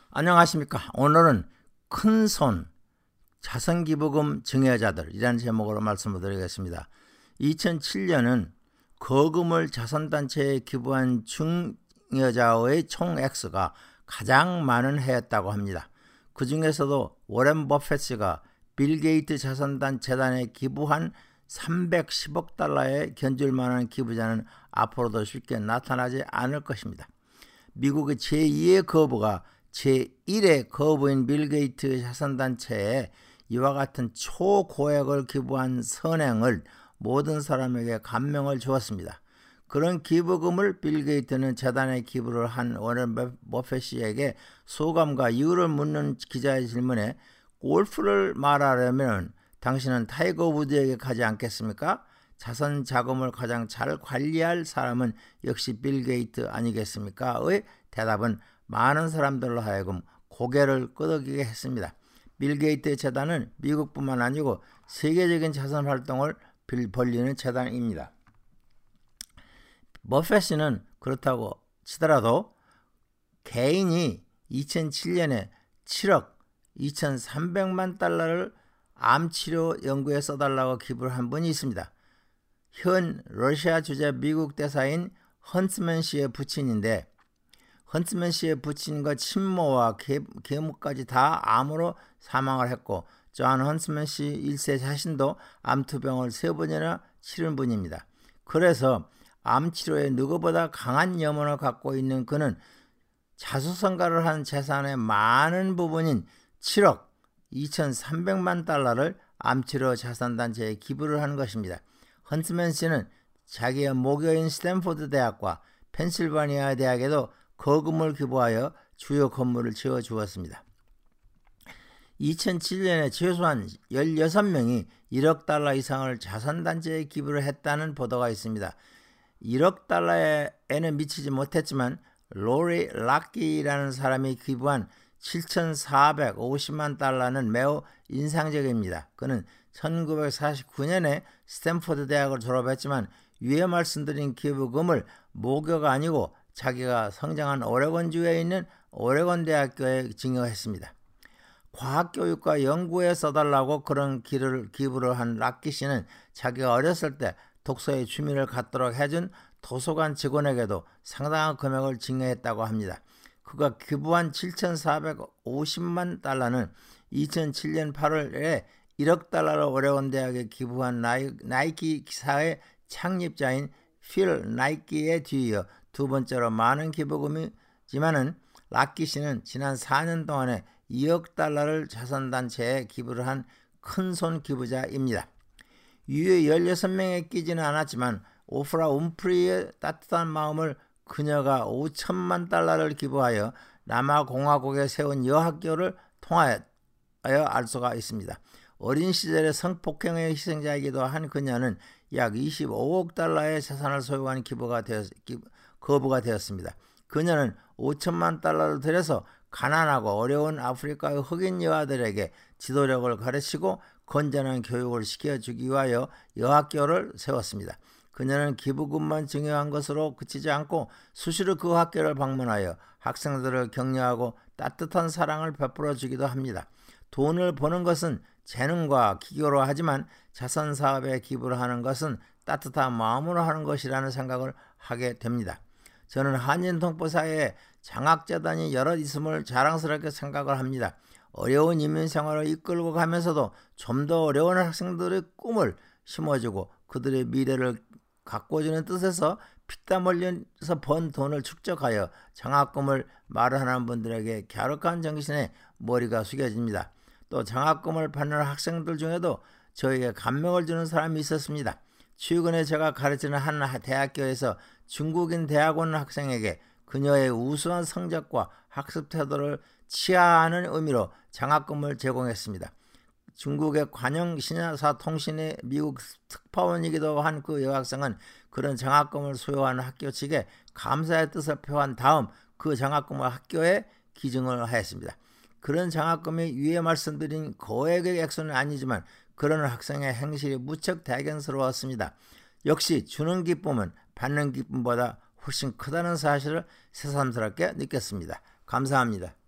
안녕하십니까. 오늘은 큰손 자선기부금 증여자들이라는 제목으로 말씀을 드리겠습니다. 2007년은 거금을 자선단체에 기부한 증여자의 총 액수가 가장 많은 해였다고 합니다. 그 중에서도 워렌 버핏이가 빌 게이트 자선단체단에 기부한 310억 달러에 견줄 만한 기부자는 앞으로도 쉽게 나타나지 않을 것입니다. 미국의 제2의 거부가 제1의 거부인 빌 게이트 자선단체에 이와 같은 초고액을 기부한 선행을 모든 사람에게 감명을 주었습니다. 그런 기부금을 빌 게이트는 재단에 기부를 한 워렌 버핏에게 소감과 이유를 묻는 기자의 질문에 골프를 말하려면 당신은 타이거 우드에게 가지 않겠습니까? 자선 자금을 가장 잘 관리할 사람은 역시 빌 게이트 아니겠습니까? 의 대답은 많은 사람들로 하여금 고개를 끄덕이게 했습니다. 빌 게이트 재단은 미국뿐만 아니고 세계적인 자선 활동을 벌리는 재단입니다. 버핏은 그렇다고 치더라도 개인이 2007년에 7억 2,300만 달러를 암치료 연구에 써달라고 기부를 한 분이 있습니다. 현 러시아 주재 미국 대사인 헌츠맨 씨의 부친인데, 헌츠맨 씨의 부친과 친모와 계모까지 다 암으로 사망을 했고, 존 헌츠맨 씨 1세 자신도 암투병을 3번이나 치른 분입니다. 그래서 암치료에 누구보다 강한 염원을 갖고 있는 그는 자수성가를 한 재산의 많은 부분인 7억 2,300만 달러를 암치료 자선단체에 기부를 한 것입니다. 헌츠맨 씨는 자기의 모교인 스탠포드 대학과 펜실바니아 대학에도 거금을 기부하여 주요 건물을 지어주었습니다. 2007년에 최소한 16명이 1억 달러 이상을 자선단체에 기부를 했다는 보도가 있습니다. 1억 달러에는 미치지 못했지만 로리 락기라는 사람이 기부한 7,450만 달러는 매우 인상적입니다. 그는 1949년에 스탠포드 대학을 졸업했지만 위에 말씀드린 기부금을 모교가 아니고 자기가 성장한 오레곤주에 있는 오레곤 대학교에 증여했습니다. 과학교육과 연구에 써달라고 그런 기부를 한 락기 씨는 자기가 어렸을 때 독서에 취미를 갖도록 해준 도서관 직원에게도 상당한 금액을 증여했다고 합니다. 그가 기부한 7,450만 달러는 2007년 8월에 1억 달러를 오레곤 대학에 기부한 나이키 기사의 창립자인 필 나이키에 뒤이어 두 번째로 많은 기부금이지만은 락기 씨는 지난 4년 동안에 2억 달러를 자선단체에 기부를 한 큰손 기부자입니다. 유에 16명에 끼지는 않았지만 오프라 윈프리의 따뜻한 마음을 그녀가 5천만 달러를 기부하여 남아공화국에 세운 여학교를 통하여 알 수가 있습니다. 어린 시절에 성폭행의 희생자이기도 한 그녀는 약 25억 달러의 재산을 소유한 거부가 되었습니다. 그녀는 5천만 달러를 들여서 가난하고 어려운 아프리카의 흑인 여아들에게 지도력을 가르치고 건전한 교육을 시켜주기 위하여 여학교를 세웠습니다. 그녀는 기부금만 증여한 것으로 그치지 않고 수시로 그 학교를 방문하여 학생들을 격려하고 따뜻한 사랑을 베풀어 주기도 합니다. 돈을 버는 것은 재능과 기교로 하지만 자선사업에 기부를 하는 것은 따뜻한 마음으로 하는 것이라는 생각을 하게 됩니다. 저는 한인동포사회에 장학재단이 여럿 있음을 자랑스럽게 생각을 합니다. 어려운 인민생활을 이끌고 가면서도 좀 더 어려운 학생들의 꿈을 심어주고 그들의 미래를 가꿔주는 뜻에서 피땀 흘려서 번 돈을 축적하여 장학금을 마련하는 분들에게 갸륵한 정신에 머리가 숙여집니다. 또 장학금을 받는 학생들 중에도 저에게 감명을 주는 사람이 있었습니다. 최근에 제가 가르치는 한 대학교에서 중국인 대학원 학생에게 그녀의 우수한 성적과 학습 태도를 치하하는 의미로 장학금을 제공했습니다. 중국의 관영신야사 통신의 미국 특파원이기도 한 그 여학생은 그런 장학금을 수여하는 학교 측에 감사의 뜻을 표한 다음 그 장학금을 학교에 기증을 하였습니다. 그런 장학금이 위에 말씀드린 거액의 액수는 아니지만 그런 학생의 행실이 무척 대견스러웠습니다. 역시 주는 기쁨은 받는 기쁨보다 훨씬 크다는 사실을 새삼스럽게 느꼈습니다. 감사합니다.